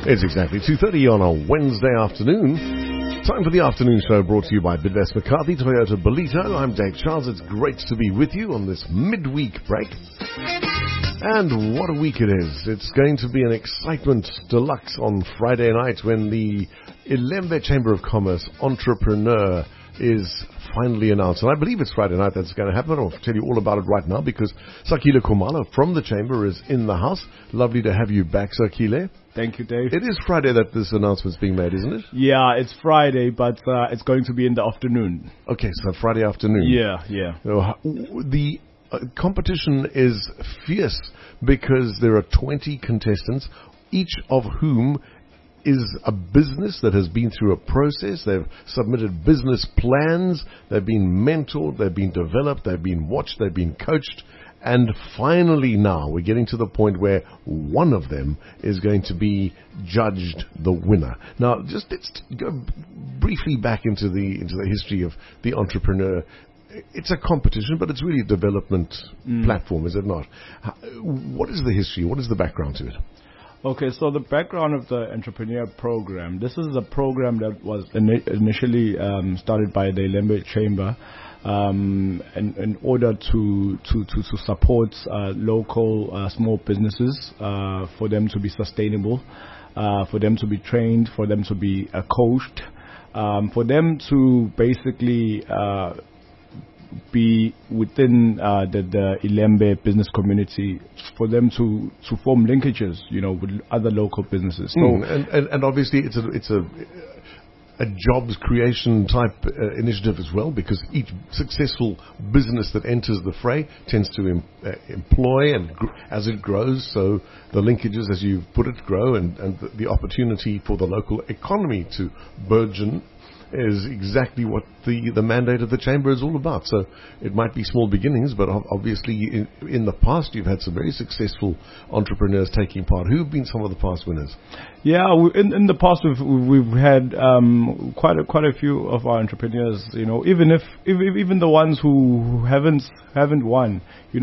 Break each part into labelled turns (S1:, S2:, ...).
S1: It's exactly 2:30 on a Wednesday afternoon. Time for the afternoon show brought to you by Bidvest McCarthy, Toyota Bolito. I'm Dave Charles. It's great to be with you on this midweek break. And what a week it is. It's going to be an excitement deluxe on Friday night when the Ilembe Chamber of Commerce entrepreneur is finally announced. And I believe it's Friday night that's going to happen. I'll tell you all about it right now because Sakile Khumalo from the Chamber is in the house. Lovely to have you back, Sakile.
S2: Thank you, Dave.
S1: It is Friday that this announcement's being made, isn't it?
S2: Yeah, it's Friday, but it's going to be in the afternoon.
S1: Okay, so Friday afternoon.
S2: Yeah.
S1: The competition is fierce because there are 20 contestants, each of whom is a business that has been through a process. They've submitted business plans. They've been mentored. They've been developed. They've been watched. They've been coached. And finally now we're getting to the point where one of them is going to be judged the winner. Now, just let's go briefly back into the history of the entrepreneur. It's a competition, but it's really a development platform, is it not? What is the history? What is the background to it?
S2: Okay, so the background of the entrepreneur program. This is a program that was initially started by the Ilembe Chamber in order to support local small businesses, for them to be sustainable, for them to be trained, for them to be coached, for them to basically be within the Ilembe business community, for them to form linkages, with other local businesses. So,
S1: and obviously it's a jobs creation type initiative as well, because each successful business that enters the fray tends to employ, and as it grows, so the linkages, as you put it, grow, and the opportunity for the local economy to burgeon is exactly what the mandate of the Chamber is all about. So it might be small beginnings, but obviously in the past you've had some very successful entrepreneurs taking part. Who have been some of the past winners?
S2: Yeah, in the past we've had quite a few of our entrepreneurs. Even the ones who haven't won.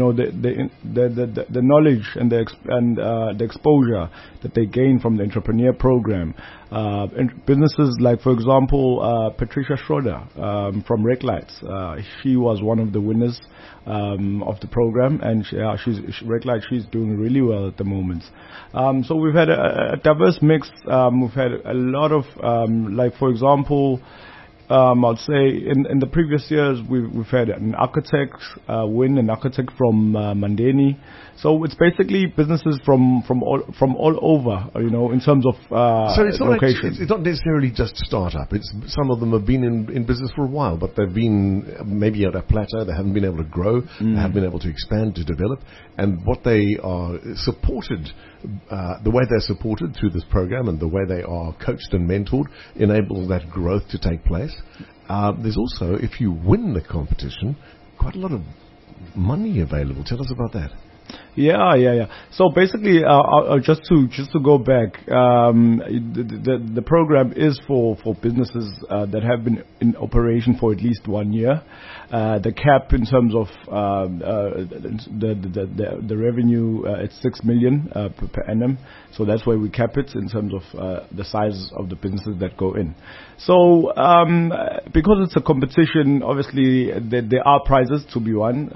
S2: The knowledge and the exposure that they gain from the entrepreneur program. And businesses like, for example, Patricia Schroeder from Red Lights. She was one of the winners of the program, and Red Lights, she's doing really well at the moment. So we've had a diverse mix. We've had a lot of, like, for example, I'd say in the previous years we've had an architect win, an architect from Mandeni. So it's basically businesses from all over, in terms of
S1: so it's not
S2: locations.
S1: It's not necessarily just startup. It's some of them have been in business for a while, but they've been maybe at a plateau. They haven't been able to grow. They haven't been able to expand, to develop. And what they are supported, the way they're supported through this program and the way they are coached and mentored enables that growth to take place. There's also, if you win the competition, quite a lot of money available. Tell us about that.
S2: Yeah. So basically, just to go back, the program is for businesses that have been in operation for at least 1 year. The cap in terms of the revenue, it's 6 million per annum. So that's why we cap it in terms of the size of the businesses that go in. So because it's a competition, obviously there are prizes to be won.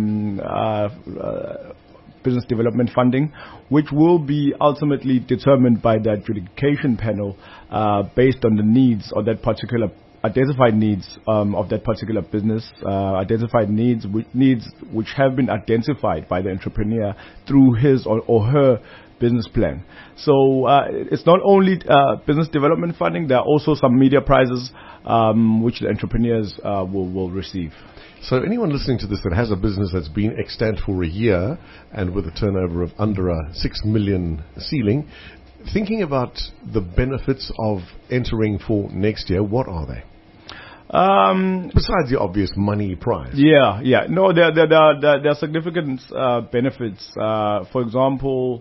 S2: Business development funding, which will be ultimately determined by the adjudication panel based on the needs of that particular identified needs of that particular business, identified needs which have been identified by the entrepreneur through his or her business plan. So it's not only business development funding, there are also some media prizes which the entrepreneurs will receive.
S1: So anyone listening to this that has a business that's been extant for a year and with a turnover of under a 6 million ceiling, thinking about the benefits of entering for next year, what are they? Besides the obvious money prize.
S2: Yeah. No, there are significant benefits. For example,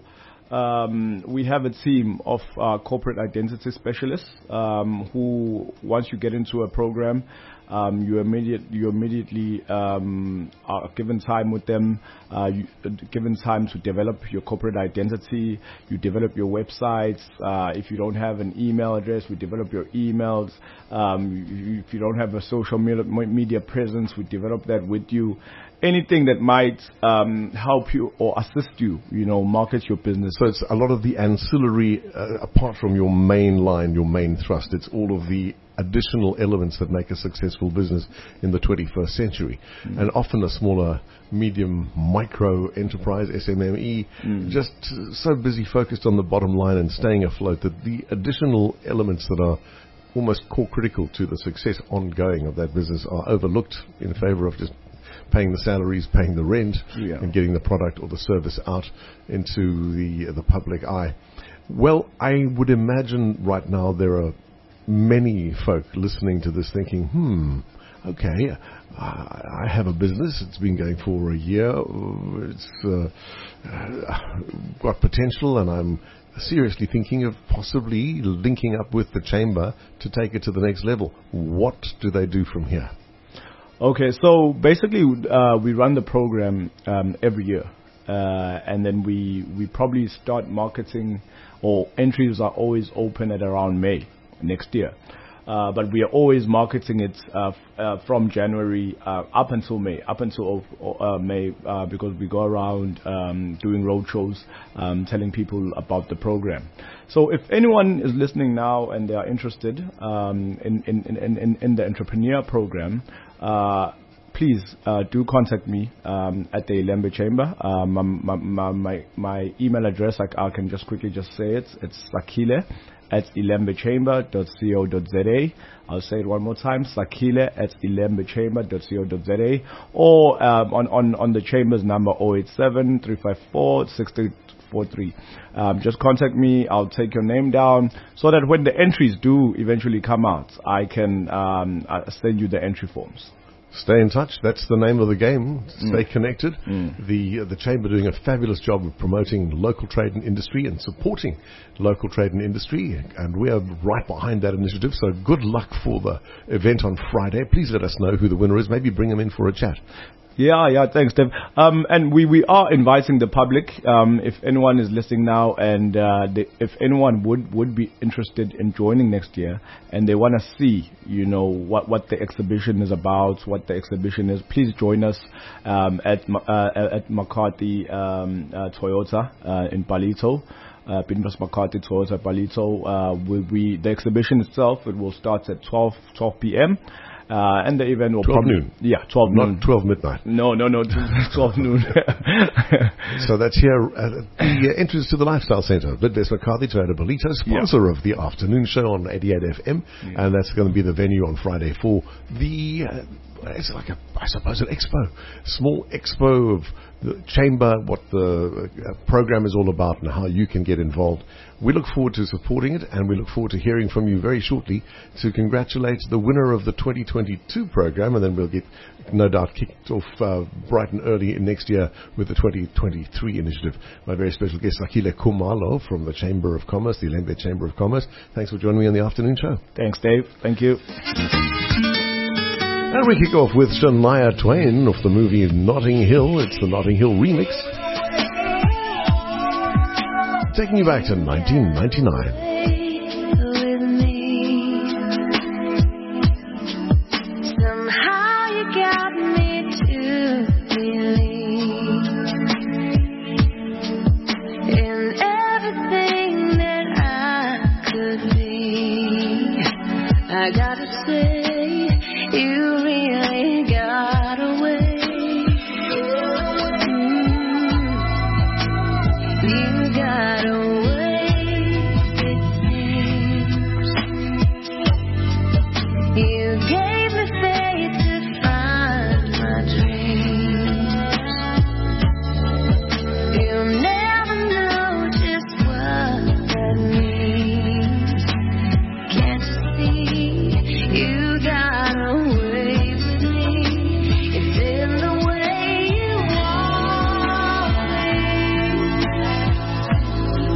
S2: we have a team of corporate identity specialists who, once you get into a program, you immediately are given time with them, given time to develop your corporate identity. You develop your websites. If you don't have an email address, we develop your emails. If you don't have a social media presence, we develop that with you. Anything that might help you or assist you, market your business.
S1: So it's a lot of the ancillary, apart from your main line, your main thrust. It's all of the additional elements that make a successful business in the 21st century. And often a smaller, medium, micro enterprise, SMME, just so busy focused on the bottom line and staying afloat that the additional elements that are almost core critical to the success ongoing of that business are overlooked in favor of just paying the salaries, paying the rent, and getting the product or the service out into the public eye. Well, I would imagine right now there are many folk listening to this thinking, okay, I have a business. It's been going for a year. It's got potential, and I'm seriously thinking of possibly linking up with the chamber to take it to the next level. What do they do from here?
S2: Okay, so basically we run the program every year, and then we probably start marketing, or entries are always open at around May next year. But we are always marketing it from January up until May, because we go around doing roadshows, telling people about the program. So if anyone is listening now and they are interested in the entrepreneur program, please do contact me at the Ilembe Chamber. My email address, I can just quickly say it. It's sakile@ilembechamber.co.za. I'll say it one more time, sakile@ilembechamber.co.za, or on the chamber's number 087-354-6343. Just contact me. I'll take your name down so that when the entries do eventually come out, I can send you the entry forms.
S1: Stay in touch. That's the name of the game. Stay connected. The Chamber doing a fabulous job of promoting local trade and industry and supporting local trade and industry, and we are right behind that initiative. So good luck for the event on Friday. Please let us know who the winner is. Maybe bring them in for a chat.
S2: Yeah, thanks, Dave. And we are inviting the public. If anyone is listening now, and if anyone would be interested in joining next year, and they want to see, what the exhibition is about, what the exhibition is, please join us at McCarthy Toyota in Palito. Pinbus McCarthy Toyota Palito. The exhibition itself, it will start at 12 p.m. And the event will
S1: 12 noon.
S2: Yeah, 12 noon.
S1: Not 12 midnight.
S2: No, 12 noon.
S1: So that's here the entrance to the Lifestyle Centre. Bidvest McCarthy Toyota Palito, sponsor of the afternoon show on 88 FM, and that's going to be the venue on Friday for the it's like I suppose an expo, small expo of the chamber, what the program is all about and how you can get involved. We look forward to supporting it, and we look forward to hearing from you very shortly to congratulate the winner of the 2022 program, and then we'll get no doubt kicked off bright and early next year with the 2023 initiative. My very special guest, Sakile Khumalo from the Chamber of Commerce, the Ilembe Chamber of Commerce. Thanks for joining me on the afternoon show.
S2: Thanks, Dave. Thank you.
S1: And we kick off with Shania Twain of the movie Notting Hill. It's the Notting Hill remix, taking you back to 1999.
S3: I gotta say, you really got away. You got away, it seems. You gave me faith to find my dreams. You never know just what that means. Can't you see? You got away with me. It's in the way you want me.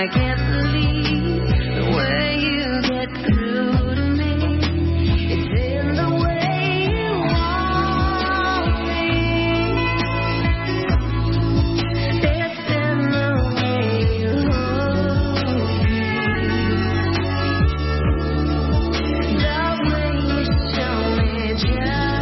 S3: like every